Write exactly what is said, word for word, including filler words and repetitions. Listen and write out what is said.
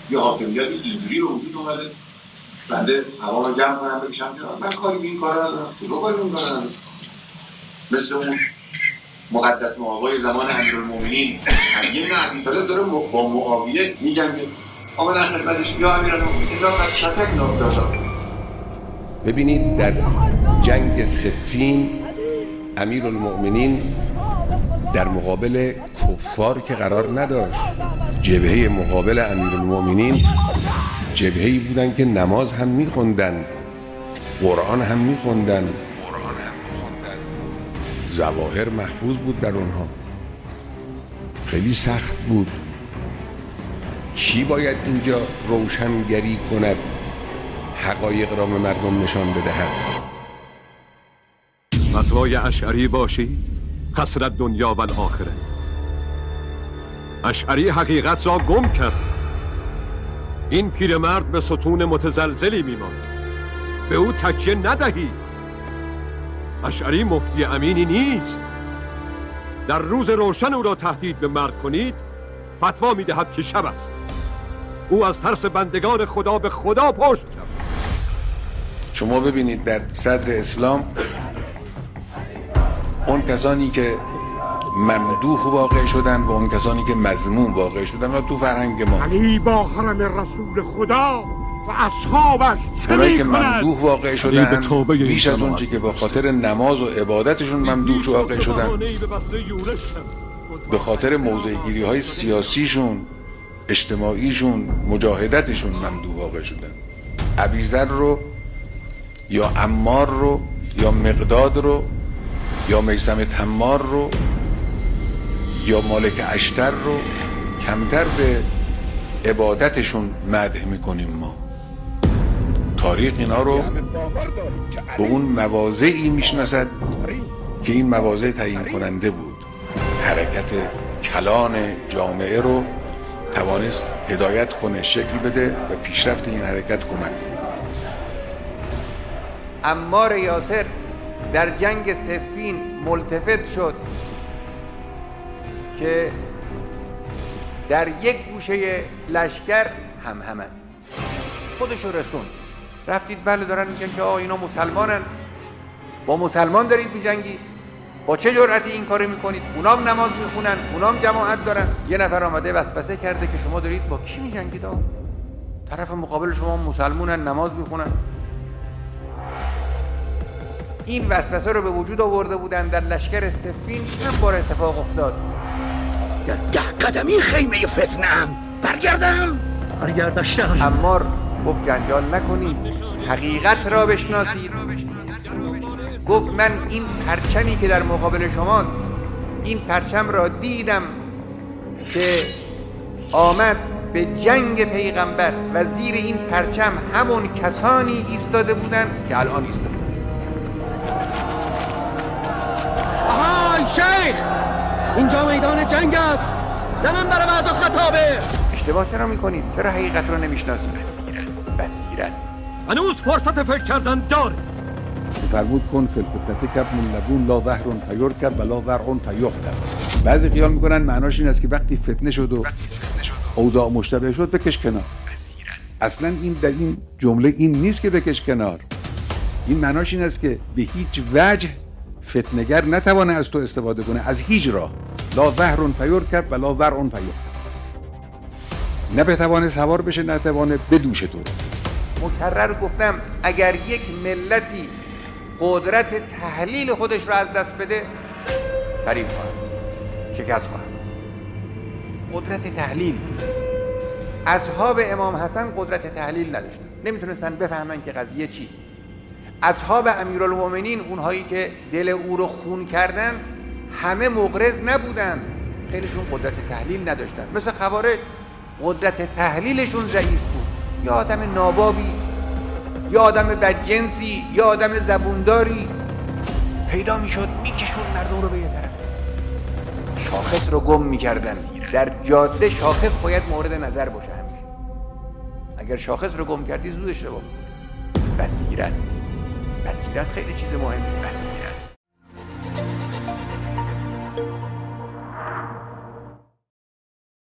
یه حاکمیت اینجوری به وجود اومده، بنده هوا رو جمع کنم بکشم کنار، من کاری به این کارا ندارم، شروع کاری به این کارا ندارم. مثل اون مقدس معاویه زمان امیرالمومنین یه نبی طالب داره با معاویه میجنگه، آمدن خدمتش یا امیرالمومنین را از شتک نام داشت. ببینید در جنگ صفین امیرالمومنین در مقابل کفار که قرار نداشت. جبهه مقابل امیرالمومنین جبهه‌ای بودن که نماز هم می‌خوندن، قرآن هم می‌خوندن، قرآن هم می‌خوندن. ظواهر محفوظ بود در اونها. خیلی سخت بود. کی باید اینجا روشنگری کند، حقایق را به مردم نشان بدهد؟ فتوای اشعری باشی خسر دنیا و الاخره. اشعری حقیقت را گم کرد. این پیرمرد به ستون متزلزلی میماند، به او تکیه ندهید. اشعری مفتی امینی نیست. در روز روشن او را تهدید به مرگ کنید، فتوا میدهد که شب است. او از ترس بندگان خدا به خدا پشت کرد. شما ببینید در صدر اسلام اون کسانی که ممدوح واقع شدن و اون کسانی که مذموم واقع شدن و تو فرهنگ ما علی با حرم رسول خدا و اصحابش اونایی که ممدوح واقع شدن بیش از اون چی که به خاطر نماز و عبادتشون ممدوح واقع شدن، به خاطر موضع گیری های سیاسیشون، اجتماعیشون، مجاهدتشون ممدوح واقع شدن. ابیذر رو یا عمار رو یا مقداد رو یا میثم تمار رو یا مالک اشتر رو کمتر به عبادتشون مدح میکنیم. ما تاریخ اینا رو به اون مواضعی میشناسد که این مواضع تعیین کننده بود. حرکت کلان جامعه رو توانست هدایت کنه، شکل بده و پیشرفت این حرکت کمک کنه. عمار یاسر در جنگ صفین ملتفت شد که در یک گوشه لشکر هم هم است. خودشو رسون رفتید بله دارن میگن که آه اینا مسلمانن، با مسلمان دارید میجنگید، با چه جرأتی این کارو میکنید؟ اونام نماز میخونن، اونام جماعت دارن. یه نفر آمده وسوسه کرده که شما دارید با کی میجنگید؟ آه طرف مقابل شما مسلمانن، نماز میخونن. این وسوسه رو به وجود آورده بودن در لشکر صفین. چند بار اتفاق افتاد. در ده قدمی خیمه فتنه‌ام برگردم برگردشتم. عمار گفت جنجال نکنید، حقیقت را بشناسید. گفت من این پرچمی که در مقابل شماست، این پرچم را دیدم که آمد به جنگ پیغمبر و زیر این پرچم همون کسانی ایستاده بودن که الان ایستاده. آهای شیخ، اینجا میدان جنگ است، نه منبر وعظ و خطابه. اشتباه چرا میکنید؟ چرا حقیقت رو نمیشناسید؟ بصیرت بصیرت هنوز فرصت فکر کردن دارید. فرمود کن فی الفتنة کابن لبون لا ظهر فیرکب ولا ضرع فیحتب. بعضی خیال میکنن معناش این است که وقتی فتنه شد و اوضاع مشتبه شد بکش کنار. اصلا این در این جمله این نیست که بکش کنار. این معناش این است که به هیچ وجه فتنه‌گر نتوانه از تو استفاده کنه، از هیچ راه. لا ظهر فیرکب ولا ضرع فیحتب. نه بتوانه سوار بشه، نه بتوانه بدوشه تو. مکرر گفتم اگر یک ملتی قدرت تحلیل خودش را از دست بده فریب خواهد، شکست خواهد. قدرت تحلیل. اصحاب امام حسن قدرت تحلیل نداشتن، نمیتونستن بفهمن که قضیه چیست. اصحاب امیرالمومنین، اونهایی که دل او رو خون کردن، همه مغرض نبودن، خیلیشون قدرت تحلیل نداشتن. مثل خوارج قدرت تحلیلشون ضعیف بود. یا آدم نابابی، یا آدم بدجنسی، یا آدم زبونداری پیدا میشد میکشون مردم رو به یه طرف، شاخص رو گم میکردن. در جاده شاخص باید مورد نظر باشه همیشه. اگر شاخص رو گم کردی زود اشتباه. بصیرت بصیرت خیلی چیز مهمه. بصیرت